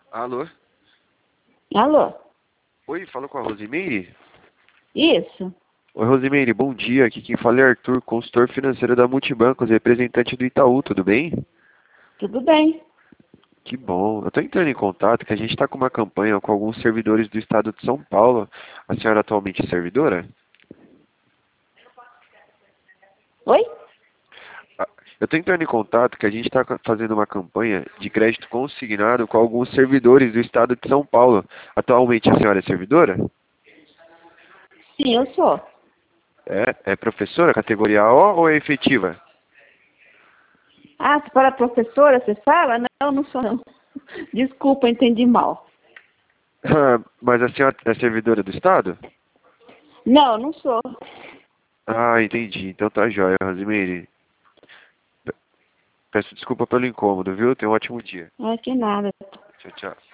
Alô? Alô? Oi, fala com a Rosimeire? Isso? Oi, Rosimeire, bom dia. Aqui quem fala é Arthur, consultor financeiro da Multibancos, representante do Itaú, tudo bem? Tudo bem? Que bom. Eu estou entrando em contato que a gente está com uma campanha com alguns servidores do estado de São Paulo. A senhora atualmente é servidora? Oi? Eu estou entrando em contato que a gente está fazendo uma campanha de crédito consignado com alguns servidores do estado de São Paulo. Atualmente a senhora é servidora? Sim, eu sou. É professora, categoria O ou é efetiva? Ah, se para a professora, você fala? Não, não sou não. Desculpa, entendi mal. Mas a senhora é servidora do estado? Não, não sou. Ah, entendi. Então tá jóia, Rosimeire. Peço desculpa pelo incômodo, viu? Tenha um ótimo dia. Não é que nada. Tchau, tchau.